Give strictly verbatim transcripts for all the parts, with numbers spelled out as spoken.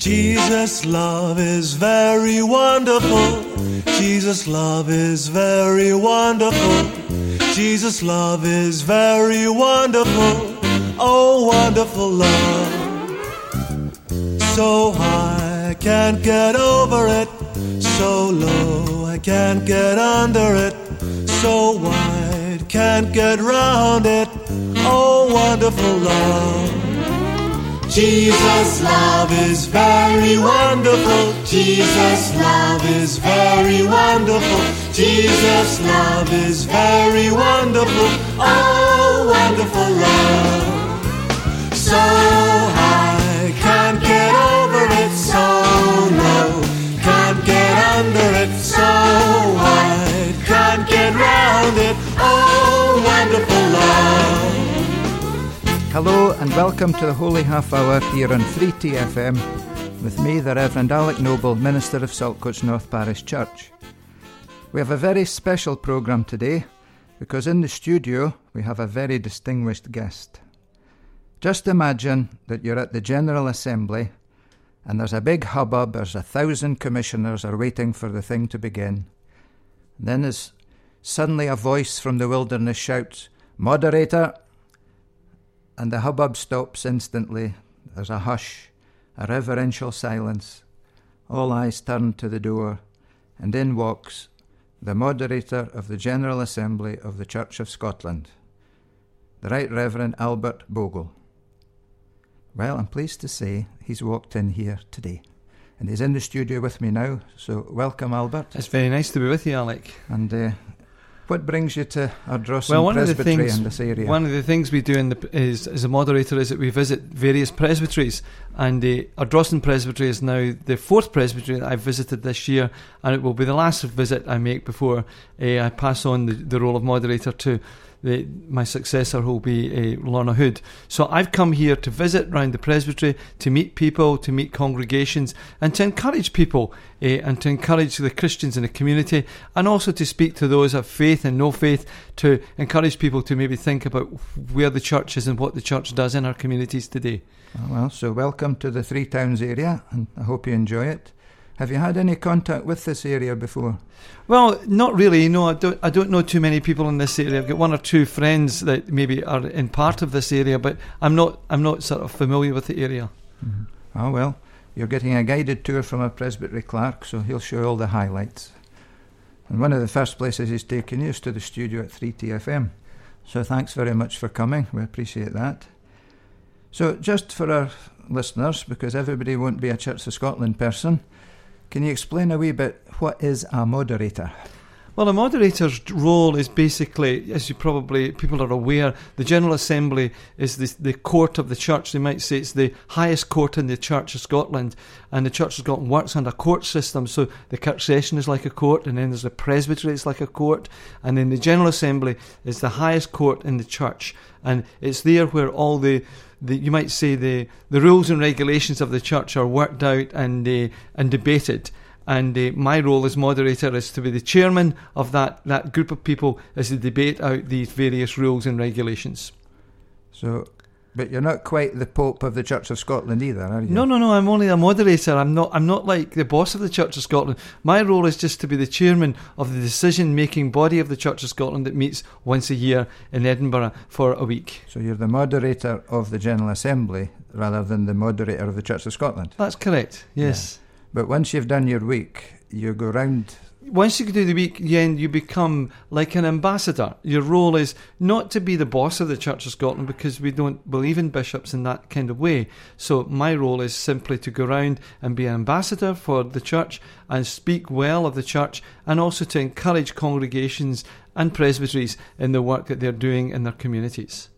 Jesus' love is very wonderful. Jesus' love is very wonderful. Jesus' love is very wonderful. Oh, wonderful love. So high, I can't get over it. So low, I can't get under it. So wide, can't get round it. Oh, wonderful love. Jesus' love is very wonderful. Jesus' love is very wonderful. Jesus' love is very wonderful. Oh, wonderful love. So high, can't get over it. So low, can't get under it. So wide, can't get round it. Oh, wonderful love. Hello and welcome to the Holy Half Hour here on three T F M with me, the Reverend Alec Noble, Minister of Saltcoats North Parish Church. We have a very special programme today because in the studio we have a very distinguished guest. Just imagine that you're at the General Assembly and there's a big hubbub, there's a thousand commissioners are waiting for the thing to begin. Then there's suddenly a voice from the wilderness shouts, "Moderator!" And the hubbub stops instantly. There's a hush, a reverential silence. All eyes turn to the door, and in walks the moderator of the General Assembly of the Church of Scotland, the Right Reverend Albert Bogle. Well, I'm pleased to say he's walked in here today, and he's in the studio with me now, so welcome, Albert. It's very nice to be with you, Alec. And uh, what brings you to Ardrossan well, one Presbytery of the things, in this area? One of the things we do in the, is, as a moderator is that we visit various presbyteries, and uh, Ardrossan Presbytery is now the fourth presbytery that I've visited this year, and it will be the last visit I make before uh, I pass on the, the role of moderator to the, my successor, who will be uh, Lorna Hood. So I've come here to visit round the presbytery, to meet people, to meet congregations, and to encourage people, uh, and to encourage the Christians in the community, and also to speak to those of faith and no faith, to encourage people to maybe think about where the church is and what the church does in our communities today. Oh, well, so welcome to the Three Towns area, and I hope you enjoy it. Have you had any contact with this area before? Well, not really. No, I don't. I don't know too many people in this area. I've got one or two friends that maybe are in part of this area, but I'm not. I'm not sort of familiar with the area. Mm-hmm. Oh well, you're getting a guided tour from a presbytery clerk, so he'll show you all the highlights. And one of the first places he's taken you is to the studio at three T F M. So thanks very much for coming. We appreciate that. So just for our listeners, because everybody won't be a Church of Scotland person, can you explain a wee bit, what is a moderator? Well, a moderator's role is basically, as you probably, people are aware, the General Assembly is the, the court of the church. They might say it's the highest court in the Church of Scotland, and the Church of Scotland works under a court system. So the Kirk Session is like a court, and then there's the Presbytery, it's like a court, and then the General Assembly is the highest court in the church, and it's there where all the The, you might say the, the rules and regulations of the church are worked out and uh, and debated. And uh, my role as moderator is to be the chairman of that, that group of people as they debate out these various rules and regulations. So, but you're not quite the Pope of the Church of Scotland either, are you? No, no, no. I'm only a moderator. I'm not. I'm not like the boss of the Church of Scotland. My role is just to be the chairman of the decision-making body of the Church of Scotland that meets once a year in Edinburgh for a week. So you're the moderator of the General Assembly rather than the moderator of the Church of Scotland. That's correct. Yes. Yeah. But once you've done your week, you go round. Once you do the week, then you become like an ambassador. Your role is not to be the boss of the Church of Scotland, because we don't believe in bishops in that kind of way. So my role is simply to go around and be an ambassador for the church and speak well of the church, and also to encourage congregations and presbyteries in the work that they're doing in their communities.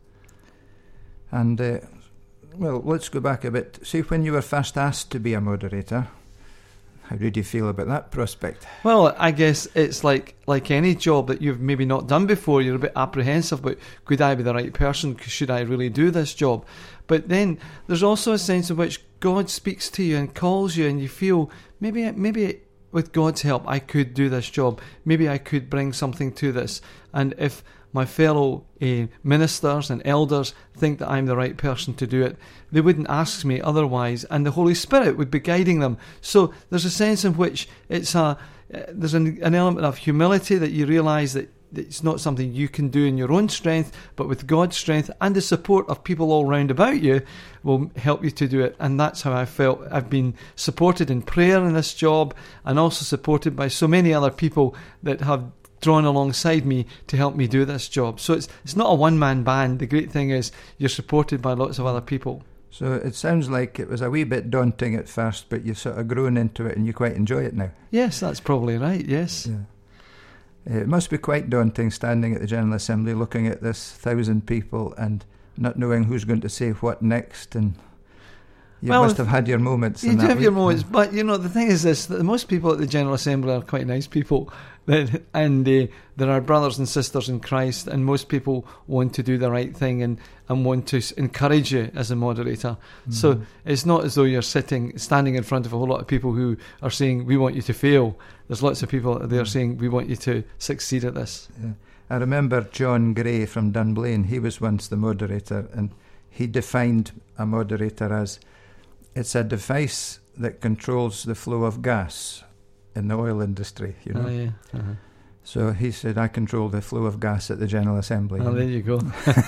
And, uh, well, let's go back a bit. See, when you were first asked to be a moderator, how did you feel about that prospect? Well, I guess it's like like any job that you've maybe not done before. You're a bit apprehensive about, could I be the right person? Should I really do this job? But then there's also a sense in which God speaks to you and calls you, and you feel maybe maybe with God's help I could do this job. Maybe I could bring something to this. And if my fellow uh, ministers and elders think that I'm the right person to do it, they wouldn't ask me otherwise, and the Holy Spirit would be guiding them. So there's a sense in which it's a uh, there's an, an element of humility, that you realise that it's not something you can do in your own strength, but with God's strength and the support of people all round about you will help you to do it. And that's how I felt. I've been supported in prayer in this job, and also supported by so many other people that have drawn alongside me to help me do this job. So it's it's not a one-man band. The great thing is you're supported by lots of other people. So it sounds like it was a wee bit daunting at first, but you've sort of grown into it and you quite enjoy it now. Yes, that's probably right, yes. Yeah. It must be quite daunting standing at the General Assembly looking at this thousand people and not knowing who's going to say what next, and you well, must have had your moments. You in do that have week. your moments, but you know, the thing is this, that most people at the General Assembly are quite nice people, and uh, there are brothers and sisters in Christ, and most people want to do the right thing and, and want to encourage you as a moderator. Mm-hmm. So it's not as though you're sitting, standing in front of a whole lot of people who are saying, we want you to fail. There's lots of people there saying, we want you to succeed at this. Yeah. I remember John Gray from Dunblane. He was once the moderator, and he defined a moderator as, it's a device that controls the flow of gas in the oil industry, you know. Oh, yeah. Uh-huh. So he said, I control the flow of gas at the General Assembly. Oh, there you go.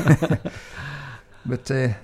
But uh,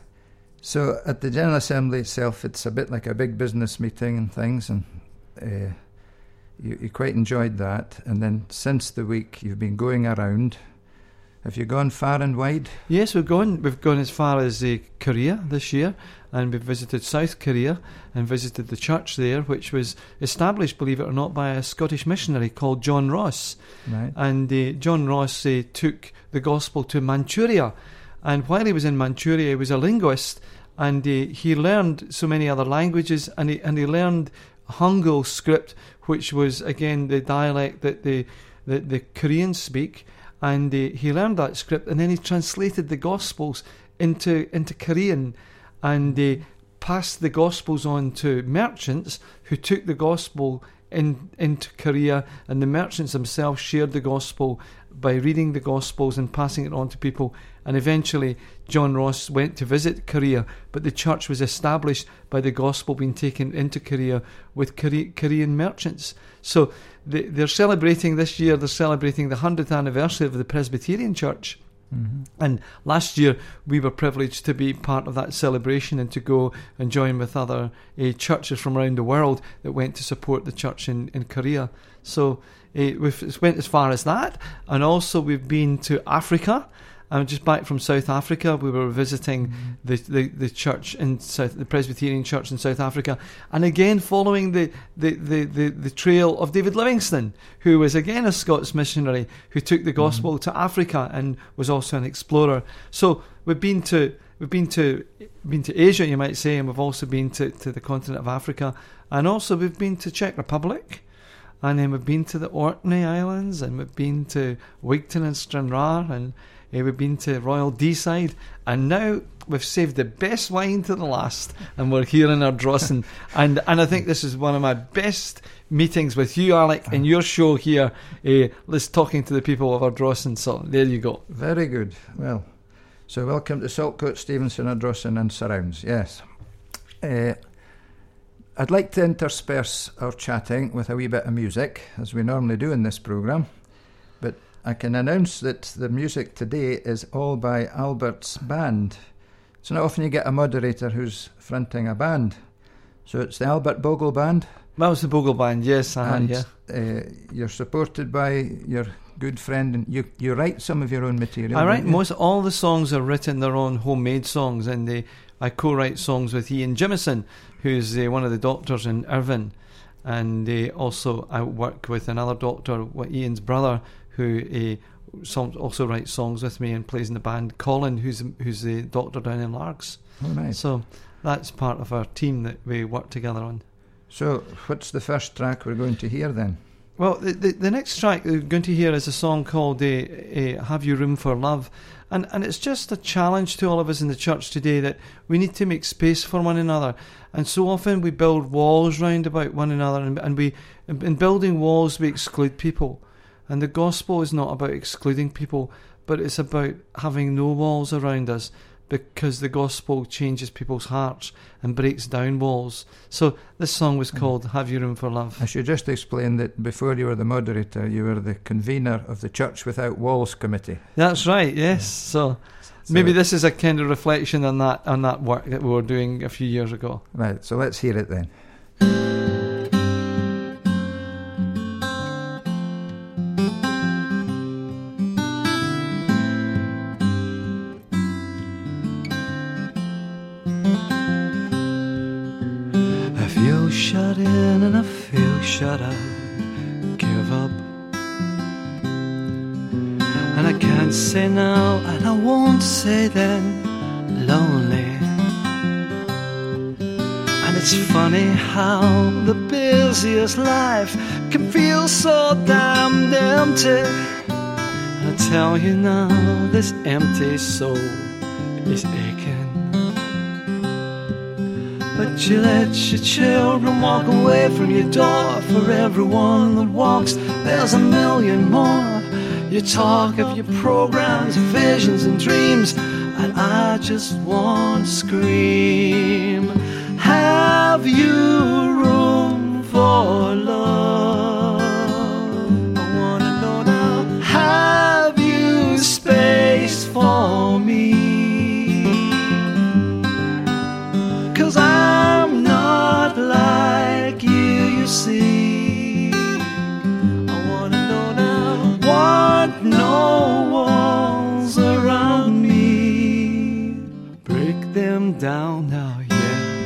so at the General Assembly itself, it's a bit like a big business meeting and things, and uh, you, you quite enjoyed that. And then since the week, you've been going around. Have you gone far and wide? Yes, we've gone. We've gone as far as uh, Korea this year, and we've visited South Korea and visited the church there, which was established, believe it or not, by a Scottish missionary called John Ross. Right. And uh, John Ross uh, took the gospel to Manchuria, and while he was in Manchuria, he was a linguist, and uh, he learned so many other languages, and he and he learned Hangul script, which was again the dialect that the the, the Koreans speak. And uh, he learned that script, and then he translated the Gospels into into Korean, and uh, passed the Gospels on to merchants who took the Gospel in into Korea, and the merchants themselves shared the Gospel by reading the Gospels and passing it on to people. And eventually John Ross went to visit Korea, but the church was established by the Gospel being taken into Korea with Kore- Korean merchants. So they, they're celebrating this year, they're celebrating the one hundredth anniversary of the Presbyterian Church. Mm-hmm. And last year we were privileged to be part of that celebration and to go and join with other uh, churches from around the world that went to support the church in, in Korea. So uh, we've went as far as that, and also we've been to Africa. I'm just back from South Africa. We were visiting mm-hmm. the, the, the church in South, the Presbyterian Church in South Africa, and again following the, the, the, the, the trail of David Livingstone, who was again a Scots missionary who took the gospel mm-hmm. to Africa and was also an explorer. So we've been to we've been to been to Asia, you might say, and we've also been to, to the continent of Africa, and also we've been to Czech Republic. And then we've been to the Orkney Islands, and we've been to Wigton and Stranraer, and uh, we've been to Royal Deeside, and now we've saved the best wine to the last, and we're here in Ardrossan. and and I think this is one of my best meetings with you, Alec, in your show here. Uh, let's talking to the people of Ardrossan. So there you go. Very good. Well, so welcome to Saltcoat, Stevenson, Ardrossan and surrounds. Yes. Uh, I'd like to intersperse our chatting with a wee bit of music, as we normally do in this programme. But I can announce that the music today is all by Albert's band. It's not often you get a moderator who's fronting a band. So it's the Albert Bogle Band. That was the Bogle Band, yes. Uh, and yeah. uh, you're supported by your good friend, and you you write some of your own material. I write you? most, all the songs are written, their own homemade songs, and they, I co-write songs with Ian Jimison, who's uh, one of the doctors in Irvine, and uh, also I work with another doctor, Ian's brother, who uh, some, also writes songs with me and plays in the band, Colin, who's who's the doctor down in Largs. Oh, nice. So that's part of our team that we work together on. So what's the first track we're going to hear then? Well, the, the, the next track we're going to hear is a song called uh, uh, Have You Room for Love? And and it's just a challenge to all of us in the church today that we need to make space for one another. And so often we build walls round about one another, and, and we, in building walls, we exclude people. And the gospel is not about excluding people, but it's about having no walls around us, because the gospel changes people's hearts and breaks down walls. So this song was called Have You Room for Love. I should just explain that before you were the moderator, you were the convener of the Church Without Walls Committee. That's right, yes. So, so maybe this is a kind of reflection on that on that work that we were doing a few years ago. Right, so let's hear it then. Shut in and I feel shut out, give up. And I can't say now and I won't say then, lonely. And it's funny how the busiest life can feel so damned empty. And I tell you now, this empty soul is aching. But you let your children walk away from your door. For everyone that walks, there's a million more. You talk of your programs, visions and dreams, and I just want to scream. Have you room for love? I want to know now. Have you space for me? 'Cause I'm not like you, you see. I want to know now. Want no walls around me. Break them down now, yeah.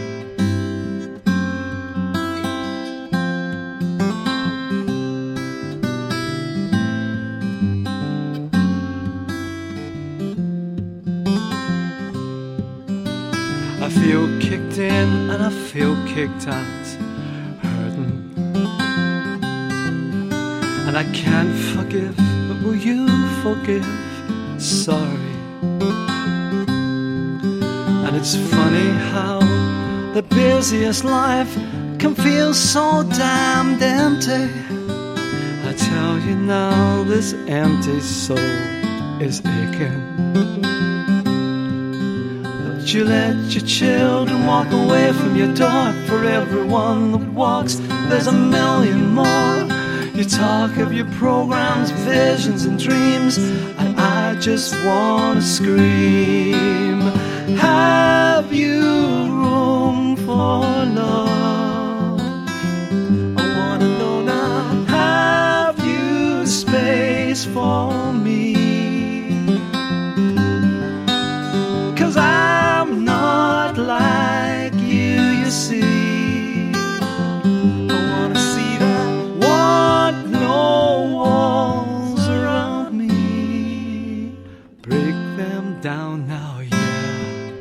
I feel kicked in and I feel kicked out, hurting. And I can't forgive, but will you forgive? Sorry. And it's funny how the busiest life can feel so damned empty. I tell you now, this empty soul is aching. You let your children walk away from your door. For everyone that walks, there's a million more. You talk of your programs, visions and dreams, and I just want to scream. Have you room for love? I want to know now. Have you space for me? 'Cause I'm not like you, you see. I want to see that. Want no walls around me. Break them down now, yeah.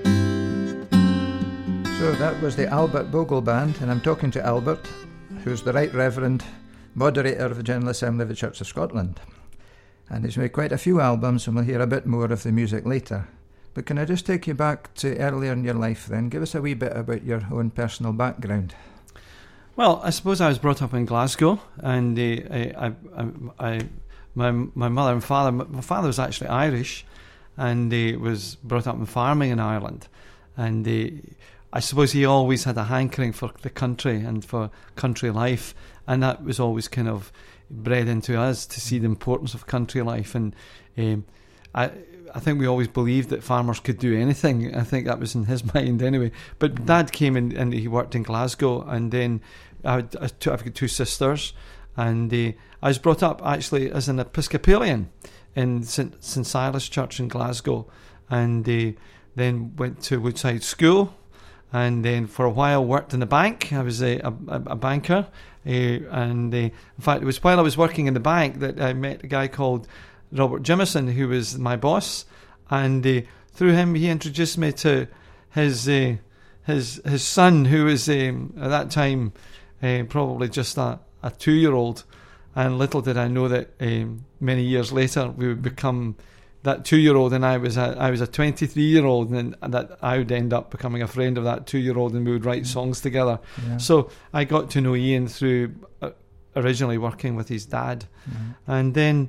So that was the Albert Bogle Band, and I'm talking to Albert, who's the Right Reverend Moderator of the General Assembly of the Church of Scotland. And he's made quite a few albums, and we'll hear a bit more of the music later. But can I just take you back to earlier in your life then? Give us a wee bit about your own personal background. Well, I suppose I was brought up in Glasgow, and uh, I, I, I, my my mother and father, my father was actually Irish, and he uh, was brought up in farming in Ireland, and uh, I suppose he always had a hankering for the country and for country life, and that was always kind of bred into us to see the importance of country life, and um, I. I think we always believed that farmers could do anything. I think that was in his mind anyway. But Dad came in and he worked in Glasgow, and then I had, I two, I've got two sisters, and uh, I was brought up actually as an Episcopalian in St St Silas Church in Glasgow, and uh, then went to Woodside School, and then for a while worked in the bank. I was a, a, a banker, uh, and uh, in fact it was while I was working in the bank that I met a guy called Robert Jimison, who was my boss, and uh, through him he introduced me to his uh, his his son, who was um, at that time uh, probably just a, a two-year-old, and little did I know that um, many years later we would become that two-year-old, and I was a, I was a twenty-three-year-old, and, and that I would end up becoming a friend of that two-year-old, and we would write songs together. Yeah. So I got to know Ian through uh, originally working with his dad, mm-hmm. and then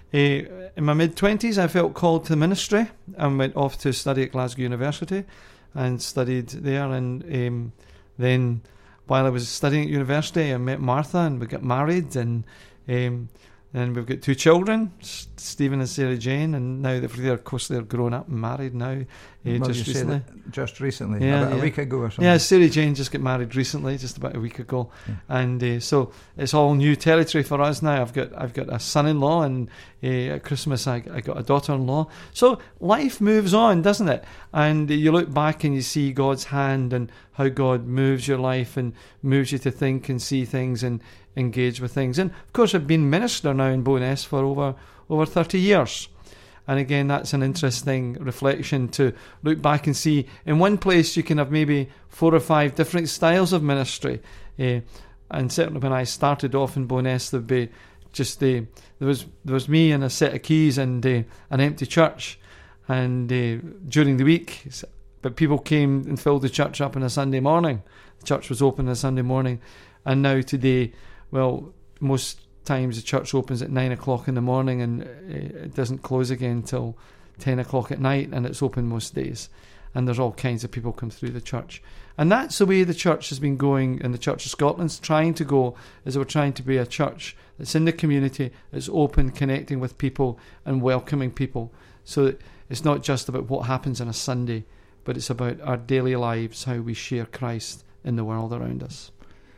Uh, in my mid-twenties, I felt called to the ministry and went off to study at Glasgow University and studied there. And um, then while I was studying at university, I met Martha and we got married. And um, then we've got two children, S- Stephen and Sarah Jane. And now, they're, they're, of course, they're grown up and married now. Uh, well, just you recently. said just recently, Yeah, about yeah. a week ago or something. Yeah, Sarah Jane just got married recently, just about a week ago, Yeah. and uh, so it's all new territory for us now. I've got I've got a son-in-law, and uh, at Christmas I, I got a daughter-in-law. So life moves on, doesn't it? And you look back and you see God's hand and how God moves your life and moves you to think and see things and engage with things. And of course, I've been minister now in Bowness for over over thirty years. And again, that's an interesting reflection to look back and see. In one place, you can have maybe four or five different styles of ministry. Uh, and certainly when I started off in Bowness, there'd be just the there was there was me and a set of keys and uh, an empty church. And uh, during the week, but people came and filled the church up on a Sunday morning. The church was open on a Sunday morning. And now today, well, most times the church opens at nine o'clock in the morning and it doesn't close again till ten o'clock at night, and it's open most days. And there's all kinds of people come through the church. And that's the way the church has been going, and the Church of Scotland's trying to go, is we're trying to be a church that's in the community, that's open, connecting with people and welcoming people. So that it's not just about what happens on a Sunday, but it's about our daily lives, how we share Christ in the world around us.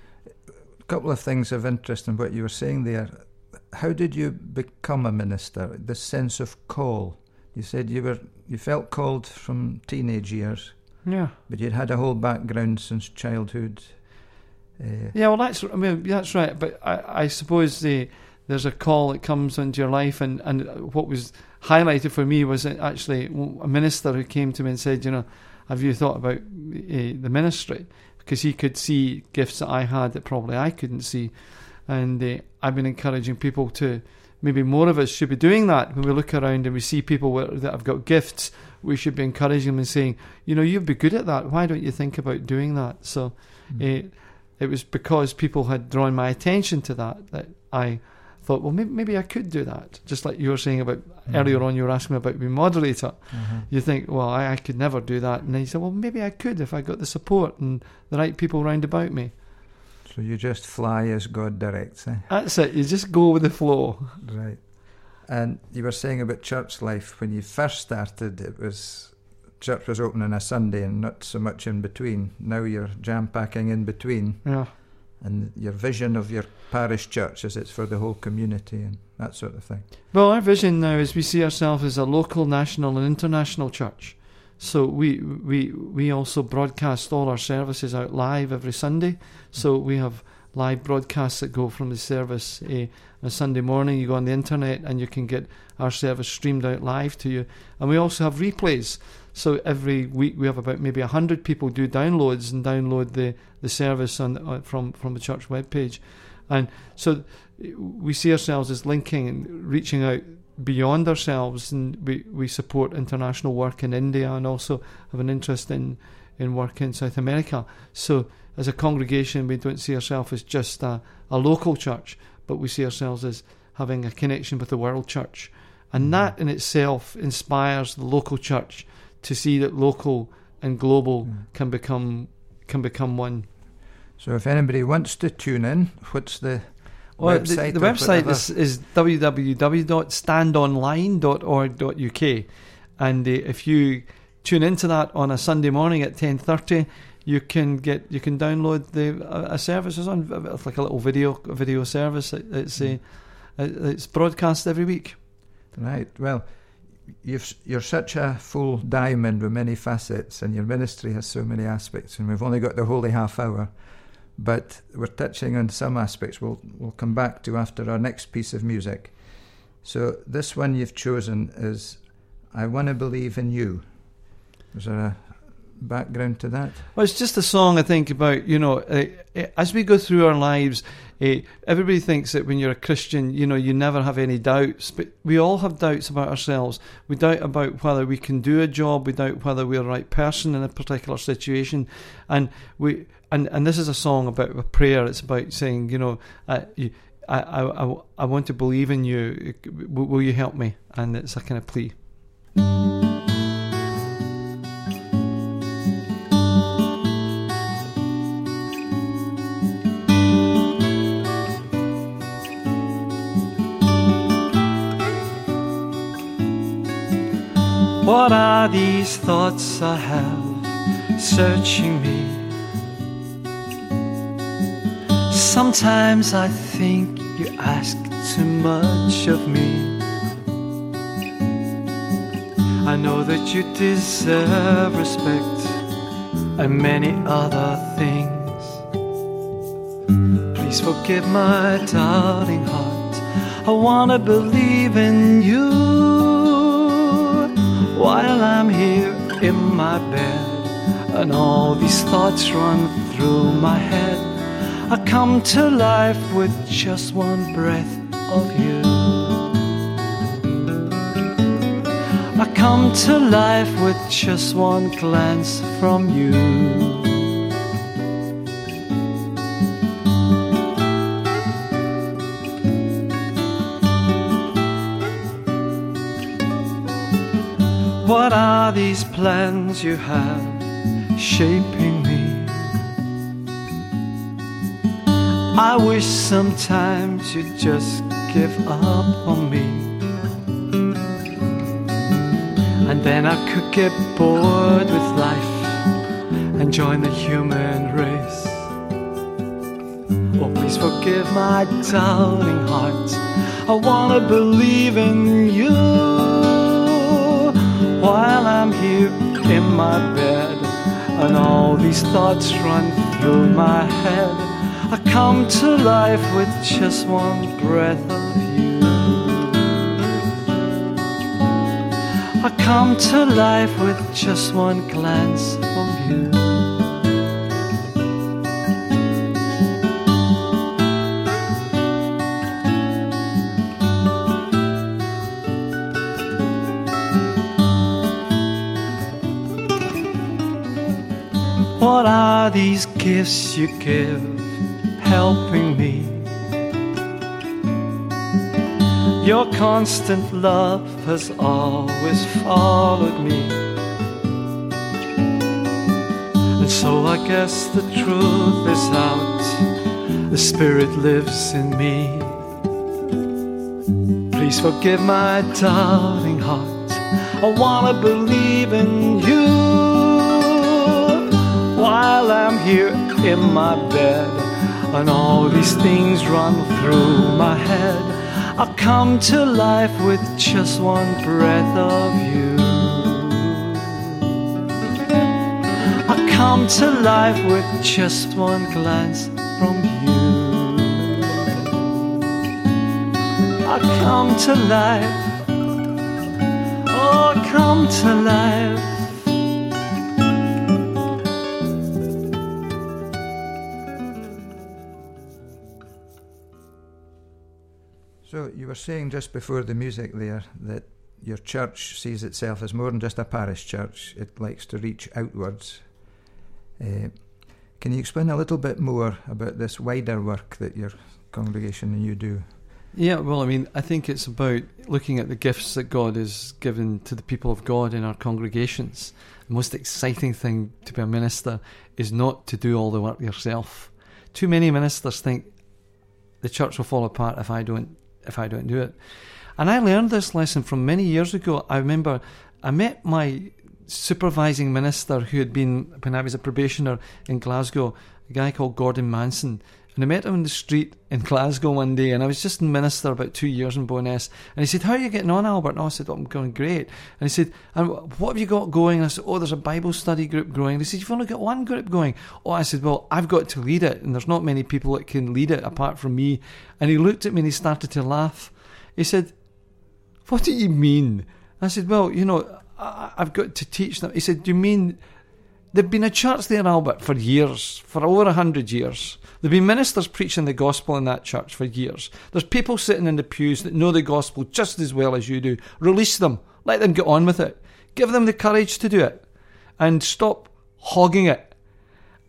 Couple of things of interest in what you were saying there. How did you become a minister? This sense of call. You said you were you felt called from teenage years. Yeah. But you'd had a whole background since childhood. Uh, yeah, well, that's I mean that's right. But I, I suppose the there's a call that comes into your life, and, and what was highlighted for me was actually a minister who came to me and said, you know, have you thought about uh, the ministry? Because he could see gifts that I had that probably I couldn't see. And uh, I've been encouraging people to, maybe more of us should be doing that. When we look around and we see people that have got gifts, we should be encouraging them and saying, you know, you'd be good at that. Why don't you think about doing that? So mm-hmm. uh, it was because people had drawn my attention to that that I thought, well, maybe, maybe I could do that. Just like you were saying about mm-hmm. earlier on, you were asking me about being moderator. Mm-hmm. You think, well, I, I could never do that. And then you say, well, maybe I could if I got the support and the right people round about me. So you just fly as God directs, eh? That's it. You just go with the flow. Right. And you were saying about church life, when you first started, it was church was open on a Sunday and not so much in between. Now you're jam-packing in between. Yeah. And your vision of your parish church is it's for the whole community and that sort of thing. Well, our vision now is we see ourselves as a local, national and international church. So we we we also broadcast all our services out live every Sunday. So we have live broadcasts that go from the service uh, on a Sunday morning. You go on the internet and you can get our service streamed out live to you. And we also have replays. So every week we have about maybe one hundred people do downloads and download the, the service on uh, from, from the church webpage. And so we see ourselves as linking and reaching out beyond ourselves, and we, we support international work in India and also have an interest in, in work in South America. So as a congregation, we don't see ourselves as just a, a local church, but we see ourselves as having a connection with the world church. And that in itself inspires the local church to see that local and global mm. can become can become one. So if anybody wants to tune in, what's the well, website? The, the website is, is w w w dot stand online dot org dot u k, and uh, if you tune into that on a Sunday morning at ten thirty, you can get you can download the uh, a service. It's on it's like a little video a video service. It, it's mm. uh, it's broadcast every week. Right. Well, you've, you're such a full diamond with many facets, and your ministry has so many aspects, and we've only got the holy half hour, but we're touching on some aspects we'll, we'll come back to after our next piece of music. So this one you've chosen is I Want to Believe in You. Is there a background to that? Well, it's just a song I think about, you know, uh, as we go through our lives, uh, everybody thinks that when you're a Christian, you know, you never have any doubts, but we all have doubts about ourselves. We doubt about whether we can do a job, we doubt whether we're the right person in a particular situation, and we and, and this is a song about a prayer. It's about saying, you know, uh, you, I, I, I, I want to believe in you. Will, will you help me? And it's a kind of plea. What are these thoughts I have searching me? Sometimes I think you ask too much of me. I know that you deserve respect and many other things. Please forgive my doubting heart. I wanna believe in you. While I'm here in my bed and all these thoughts run through my head, I come to life with just one breath of you. I come to life with just one glance from you. What are these plans you have shaping me? I wish sometimes you'd just give up on me, and then I could get bored with life and join the human race. Oh, please forgive my doubting heart. I wanna believe in you. While I'm here in my bed and all these thoughts run through my head, I come to life with just one breath of you. I come to life with just one glance from you. What are these gifts you give, helping me? Your constant love has always followed me, and so I guess the truth is out. The Spirit lives in me. Please forgive my doubting heart. I wanna believe in you. While I'm here in my bed and all these things run through my head, I come to life with just one breath of you. I come to life with just one glance from you. I come to life. Oh, I come to life. So you were saying just before the music there that your church sees itself as more than just a parish church. It likes to reach outwards. Uh, can you explain a little bit more about this wider work that your congregation and you do? Yeah, well, I mean, I think it's about looking at the gifts that God has given to the people of God in our congregations. The most exciting thing to be a minister is not to do all the work yourself. Too many ministers think the church will fall apart if I don't if I don't do it. And I learned this lesson from many years ago. I remember I met my supervising minister who had been, when I was a probationer in Glasgow, a guy called Gordon Manson. And I met him in the street in Glasgow one day, and I was just in minister about two years in Bowness. And he said, "How are you getting on, Albert?" And I said, "Oh, I'm going great." And he said, "And what have you got going?" And I said, "Oh, there's a Bible study group growing." And he said, "You've only got one group going." Oh, I said, "Well, I've got to lead it, and there's not many people that can lead it apart from me." And he looked at me and he started to laugh. He said, "What do you mean?" I said, "Well, you know, I, I've got to teach them." He said, "Do you mean there've been a church there, Albert, for years, for over a hundred years. There've been ministers preaching the gospel in that church for years. There's people sitting in the pews that know the gospel just as well as you do. Release them. Let them get on with it. Give them the courage to do it. And stop hogging it.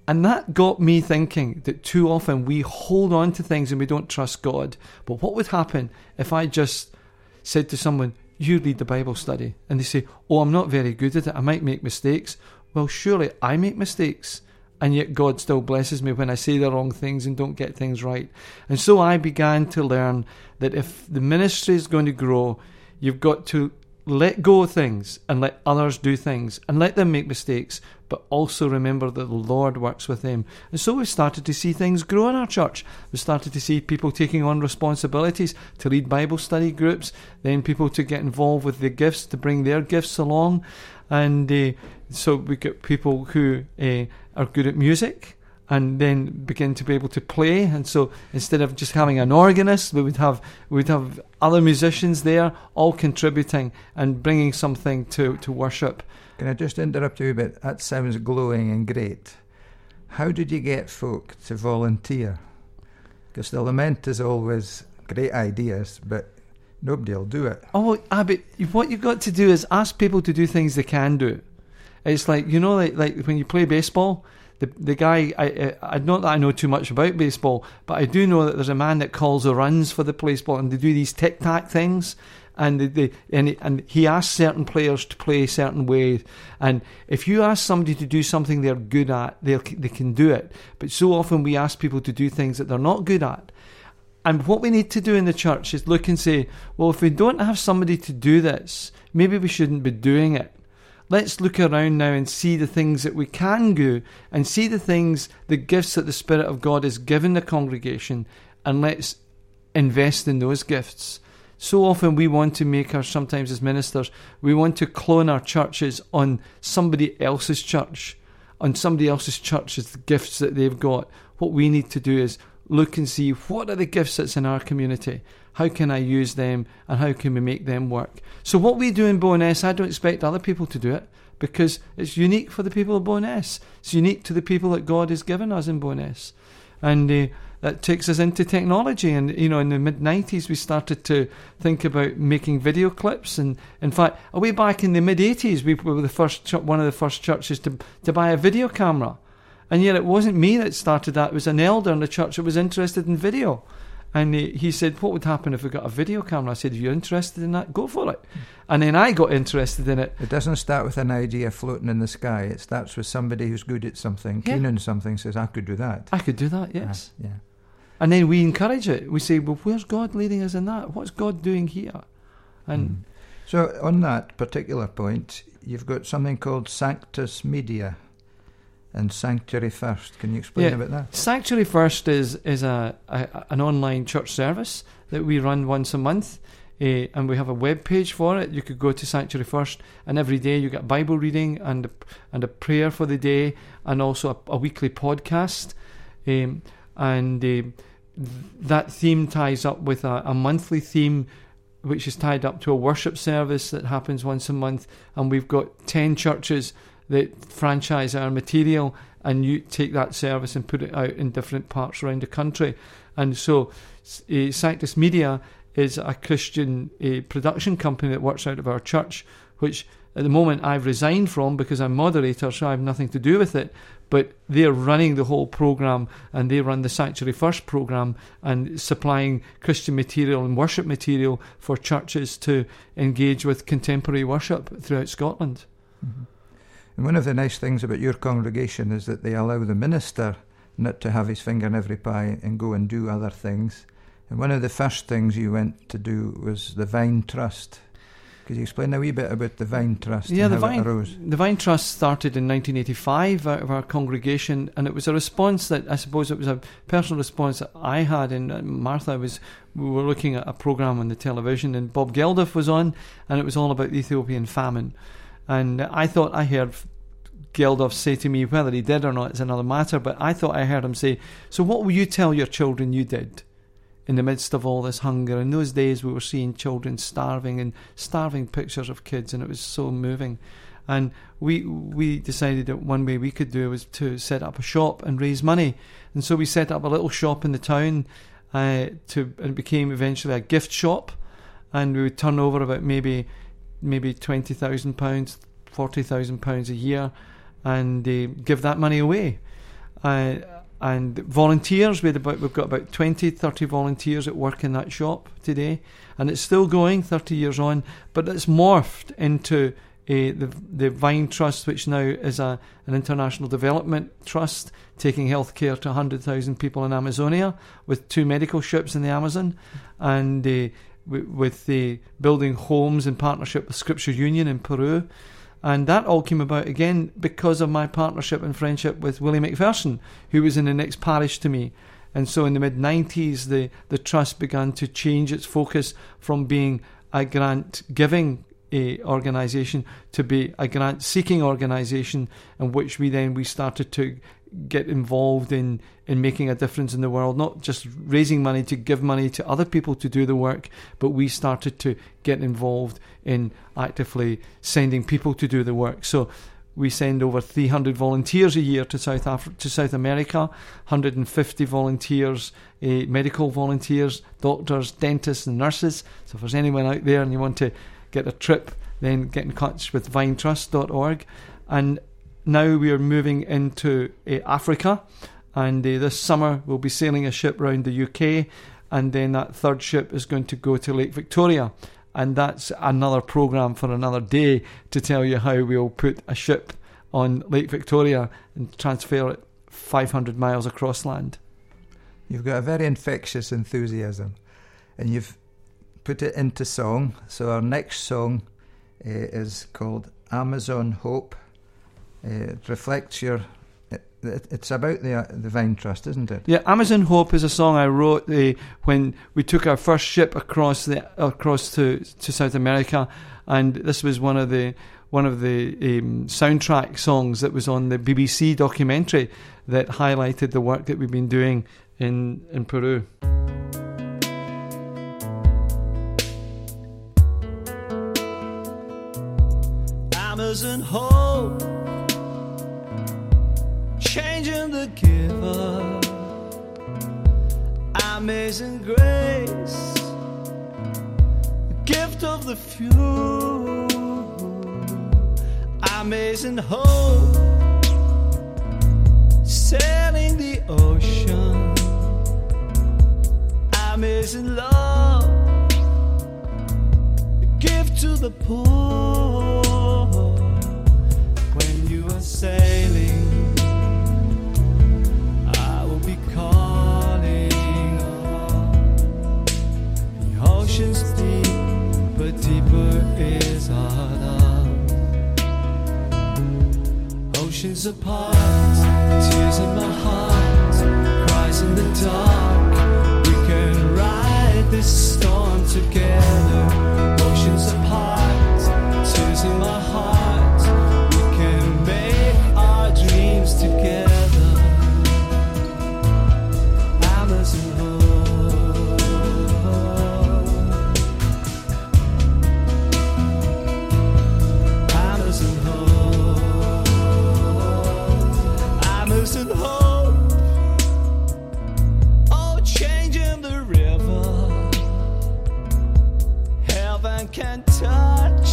And that got me thinking that too often we hold on to things and we don't trust God. But what would happen if I just said to someone, you lead the Bible study, and they say, oh, I'm not very good at it, I might make mistakes. Well, surely I make mistakes, and yet God still blesses me when I say the wrong things and don't get things right. And so I began to learn that if the ministry is going to grow, you've got to let go of things and let others do things and let them make mistakes, but also remember that the Lord works with them. And so we started to see things grow in our church. We started to see people taking on responsibilities to lead Bible study groups, then people to get involved with the gifts, to bring their gifts along. And uh, so we get people who uh, are good at music and then begin to be able to play. And so instead of just having an organist, we would have we would have other musicians there, all contributing and bringing something to, to worship. Can I just interrupt you a bit? That sounds glowing and great. How did you get folk to volunteer? Because the lament is always great ideas, but nobody will do it. Oh, Abby, what you've got to do is ask people to do things they can do. It's like, you know, like, like when you play baseball, the the guy, I, I not that I know too much about baseball, but I do know that there's a man that calls the runs for the baseball, and they do these tic-tac things, and they, they and, he, and he asks certain players to play a certain way. And if you ask somebody to do something they're good at, they they can do it. But so often we ask people to do things that they're not good at. And what we need to do in the church is look and say, well, if we don't have somebody to do this, maybe we shouldn't be doing it. Let's look around now and see the things that we can do and see the things, the gifts that the Spirit of God has given the congregation, and let's invest in those gifts. So often we want to make our, sometimes as ministers, we want to clone our churches on somebody else's church, on somebody else's church's gifts that they've got. What we need to do is look and see, what are the gifts that's in our community? How can I use them, and how can we make them work? So what we do in Bowness, I don't expect other people to do it, because it's unique for the people of Bowness. It's unique to the people that God has given us in Bowness. And uh, that takes us into technology. And, you know, in the mid nineties, we started to think about making video clips. And, in fact, way back in the mid eighties, we were the first ch- one of the first churches to to buy a video camera. And yet it wasn't me that started that. It was an elder in the church that was interested in video. And he, he said, what would happen if we got a video camera? I said, if you're interested in that, go for it. And then I got interested in it. It doesn't start with an idea floating in the sky. It starts with somebody who's good at something, keen on something, says, I could do that. I could do that, yes. Uh, yeah. And then we encourage it. We say, well, where's God leading us in that? What's God doing here? And mm. So on that particular point, you've got something called Sanctus Media and Sanctuary First. Can you explain yeah, about that? Sanctuary First is is a, a an online church service that we run once a month, uh, and we have a web page for it. You could go to Sanctuary First, and every day you get Bible reading and a, and a prayer for the day, and also a, a weekly podcast. Um, and uh, that theme ties up with a, a monthly theme, which is tied up to a worship service that happens once a month. And we've got ten churches that franchise our material, and you take that service and put it out in different parts around the country. And so uh, Sanctus Media is a Christian uh, production company that works out of our church, which at the moment I've resigned from because I'm moderator, so I have nothing to do with it. But they're running the whole programme, and they run the Sanctuary First programme and supplying Christian material and worship material for churches to engage with contemporary worship throughout Scotland. Mm-hmm. And one of the nice things about your congregation is that they allow the minister not to have his finger in every pie and go and do other things. And one of the first things you went to do was the Vine Trust. Could you explain a wee bit about the Vine Trust yeah, and the how Vine, it arose? The Vine Trust started in nineteen eighty-five out of our congregation, and it was a response that, I suppose it was a personal response that I had. And uh, Martha was, we were looking at a programme on the television, and Bob Geldof was on, and it was all about the Ethiopian famine. And I thought I heard Geldof say to me, whether he did or not is another matter, but I thought I heard him say, so what will you tell your children you did in the midst of all this hunger? In those days we were seeing children starving, and starving pictures of kids, and it was so moving. And we we decided that one way we could do was to set up a shop and raise money. And so we set up a little shop in the town, uh, to and it became eventually a gift shop, and we would turn over about maybe maybe twenty thousand pounds, forty thousand pounds a year, and uh, give that money away. Uh, and volunteers, we had about, we've got about twenty, thirty volunteers at work in that shop today, and it's still going thirty years on, but it's morphed into uh, the the Vine Trust, which now is a an international development trust taking healthcare to one hundred thousand people in Amazonia, with two medical ships in the Amazon, and uh, w- with the uh, building homes in partnership with Scripture Union in Peru. And that all came about, again, because of my partnership and friendship with Willie McPherson, who was in the next parish to me. And so in the mid nineties, the, the Trust began to change its focus from being a grant-giving uh, organisation to be a grant-seeking organisation, in which we then we started to get involved in, in making a difference in the world, not just raising money to give money to other people to do the work, but we started to get involved in actively sending people to do the work. So we send over three hundred volunteers a year to South Af- to South America, one hundred fifty volunteers, uh, medical volunteers, doctors, dentists and nurses. So if there's anyone out there and you want to get a trip, then get in touch with vine trust dot org. And now we are moving into uh, Africa, and uh, this summer we'll be sailing a ship around the U K, and then that third ship is going to go to Lake Victoria, and that's another programme for another day to tell you how we'll put a ship on Lake Victoria and transfer it five hundred miles across land. You've got a very infectious enthusiasm, and you've put it into song. So our next song uh, is called Amazon Hope. Uh, it reflects your... It, it's about the uh, the Vine Trust, isn't it? Yeah, Amazon Hope is a song I wrote uh, when we took our first ship across the across to, to South America, and this was one of the one of the um, soundtrack songs that was on the B B C documentary that highlighted the work that we've been doing in in Peru. Amazon Hope, changing the giver, amazing grace, the gift of the few, amazing hope, sailing the ocean, amazing love, the gift to the poor. When you are sailing, I will be calling on. The ocean's deep, but deeper is our love. Oceans apart, tears in my heart, cries in the dark. We can ride this storm together. Oceans apart, tears in my heart. We can make our dreams together. Amazon Hope, Amazon Hope, Amazon Hope. Oh, changing the river, heaven can touch.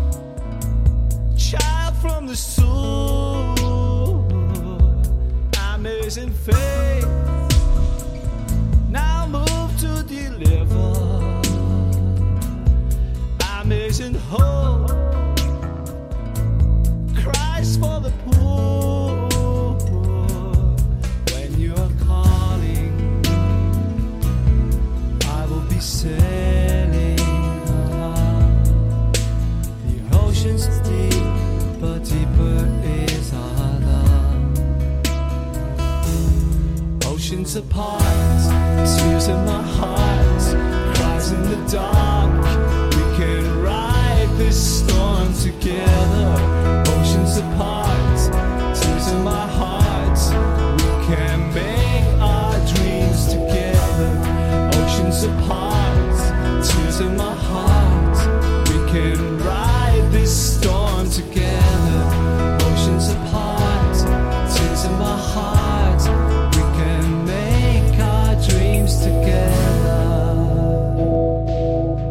Child from the soul, amazing faith. Now move to deliver, amazing hope. Christ for the poor. When you are calling, I will be sailing. The ocean's deep, but deeper is our love. Oceans apart, tears in my heart, cries in the dark. We can ride this storm together. Oceans apart, tears in my heart. We can make our dreams together. Oceans apart, tears in my heart. We can ride this storm together. Oceans apart, tears in my heart. We can make our dreams together.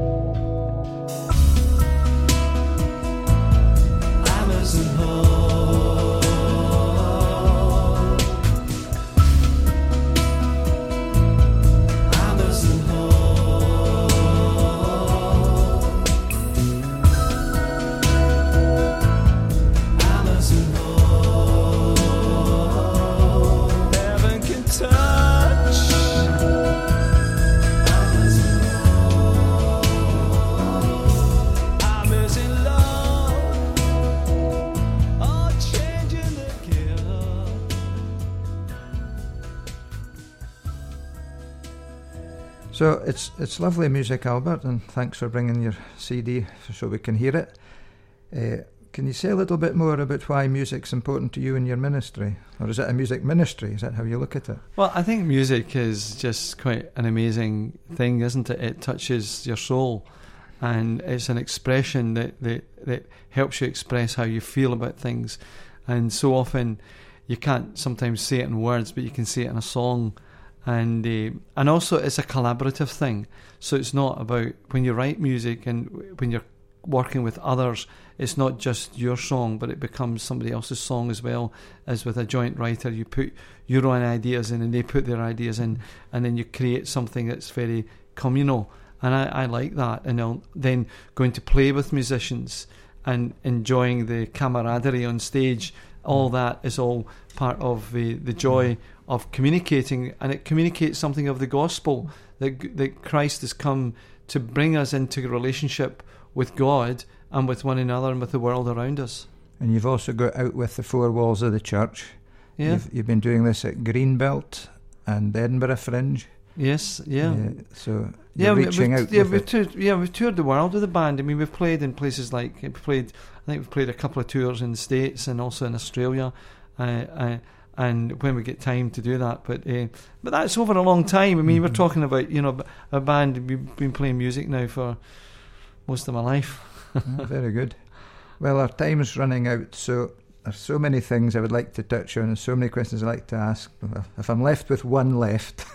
So it's it's lovely music, Albert, and thanks for bringing your C D so we can hear it. Uh, can you say a little bit more about why music's important to you in your ministry? Or is it a music ministry? Is that how you look at it? Well, I think music is just quite an amazing thing, isn't it? It touches your soul, and it's an expression that, that, that helps you express how you feel about things. And so often you can't sometimes say it in words, but you can say it in a song. And uh, and also it's a collaborative thing. So it's not about, when you write music and when you're working with others, it's not just your song, but it becomes somebody else's song as well. As with a joint writer, you put your own ideas in and they put their ideas in, and then you create something that's very communal. And I, I like that. And I'll then going to play with musicians and enjoying the camaraderie on stage, all that is all part of the, the joy of communicating, and it communicates something of the gospel, that that Christ has come to bring us into a relationship with God and with one another and with the world around us. And you've also got out with the four walls of the church. Yeah. You've, you've been doing this at Greenbelt and Edinburgh Fringe. Yes, yeah. Uh, so yeah, you're we, reaching we've, out yeah, with we've it. toured, yeah, we've toured the world with the band. I mean, we've played in places like, we've played, I think we've played a couple of tours in the States and also in Australia. Uh, uh, and when we get time to do that, but uh, but that's over a long time. I mean, mm-hmm. we're talking about, you know, a band. We've been playing music now for most of my life. Oh, very good. Well, our time's running out, so there's so many things I would like to touch on and so many questions I'd like to ask. If I'm left with one left,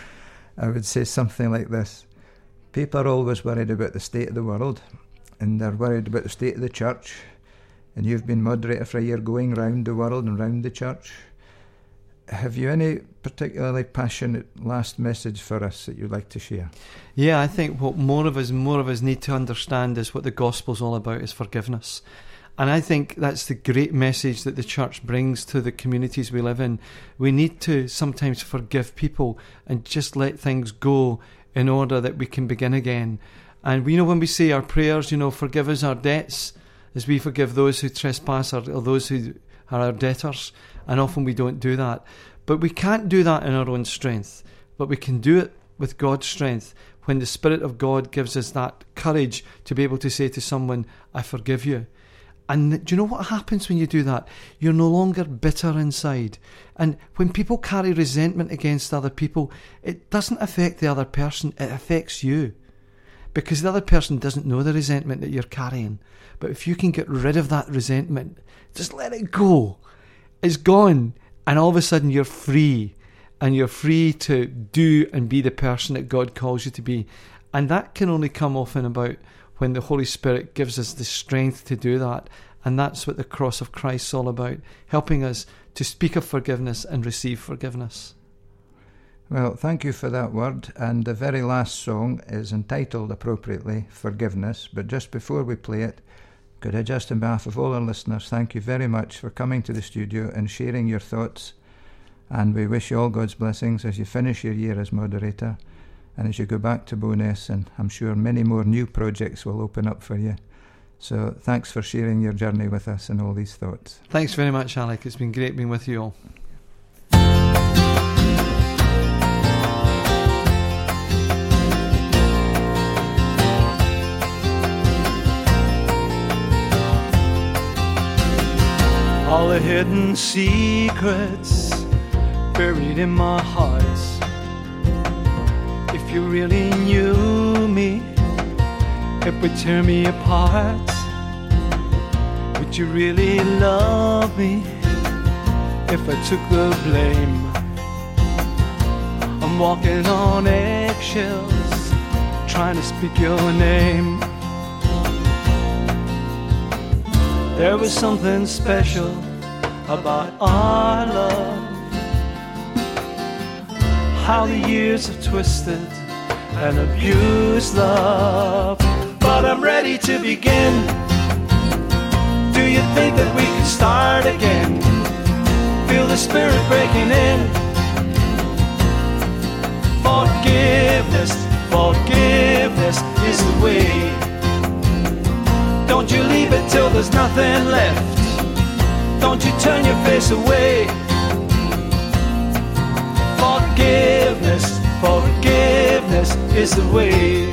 I would say something like this. People are always worried about the state of the world, and they're worried about the state of the church, and you've been moderator for a year going round the world and round the church. Have you any particularly passionate last message for us that you'd like to share? Yeah, I think what more of us, more of us need to understand is what the gospel's all about, is forgiveness. And I think that's the great message that the church brings to the communities we live in. We need to sometimes forgive people and just let things go in order that we can begin again. And we know when we say our prayers, you know, forgive us our debts as we forgive those who trespass or, or those who are our debtors. And often we don't do that. But we can't do that in our own strength. But we can do it with God's strength when the Spirit of God gives us that courage to be able to say to someone, I forgive you. And do you know what happens when you do that? You're no longer bitter inside. And when people carry resentment against other people, it doesn't affect the other person, it affects you. Because the other person doesn't know the resentment that you're carrying. But if you can get rid of that resentment, just let it go. It's gone, and all of a sudden you're free, and you're free to do and be the person that God calls you to be. And that can only come often about when the Holy Spirit gives us the strength to do that. And that's what the cross of Christ is all about, helping us to speak of forgiveness and receive forgiveness. Well, thank you for that word. And the very last song is entitled appropriately Forgiveness. But just before we play it, could I just, on behalf of all our listeners, thank you very much for coming to the studio and sharing your thoughts. And we wish you all God's blessings as you finish your year as moderator and as you go back to Bowness, and I'm sure many more new projects will open up for you. So thanks for sharing your journey with us and all these thoughts. Thanks very much, Alec. It's been great being with you all. All the hidden secrets buried in my heart. If you really knew me, it would tear me apart. Would you really love me if I took the blame? I'm walking on eggshells, trying to speak your name. There was something special about our love. How the years have twisted and abused love. But I'm ready to begin. Do you think that we can start again? Feel the Spirit breaking in. Forgiveness, forgiveness is the way. Don't you leave it till there's nothing left. Don't you turn your face away. Forgiveness, forgiveness forgiveness is the way.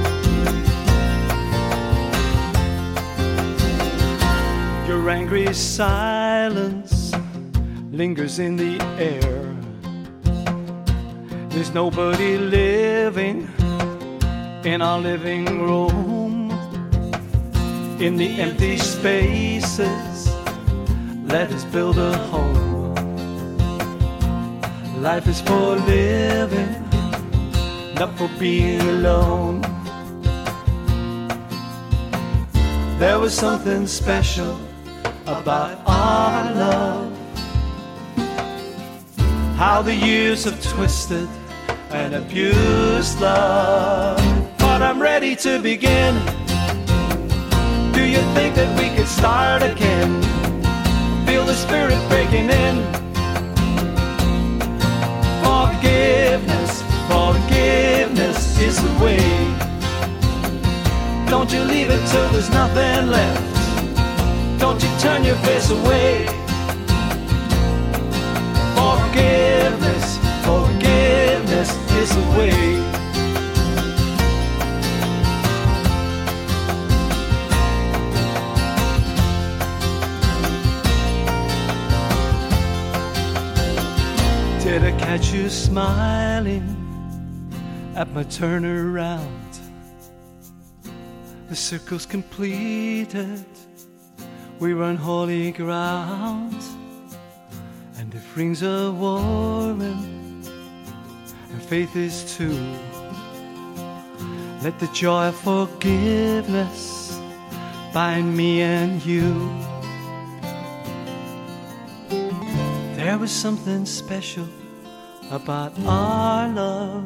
Your angry silence lingers in the air. There's nobody living in our living room. In the empty spaces, let us build a home. Life is for living, not for being alone. There was something special about our love. How the years have twisted and abused love. But I'm ready to begin. Do you think that we could start again? Feel the spirit breaking in. Forgiveness, forgiveness is the way. Don't you leave it till there's nothing left. Don't you turn your face away. Forgiveness, forgiveness is the way. Did I catch you smiling at my turnaround? The circle's completed, we're on holy ground. And if rings are warring, and faith is too, let the joy of forgiveness bind me and you. There was something special about our love.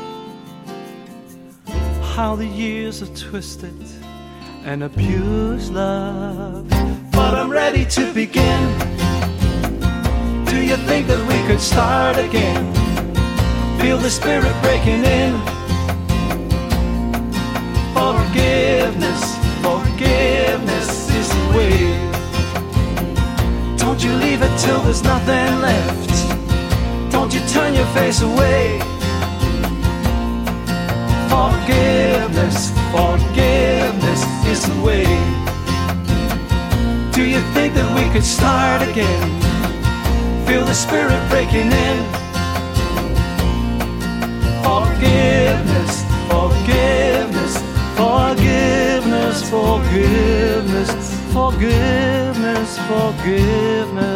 How the years have twisted and abused love. But I'm ready to begin. Do you think that we could start again? Feel the spirit breaking in. Forgiveness, forgiveness is the way. Don't you leave it till there's nothing left. Don't you turn your face away. Forgiveness, forgiveness is the way. Do you think that we could start again? Feel the spirit breaking in. Forgiveness, forgiveness, forgiveness, forgiveness, forgiveness, forgiveness.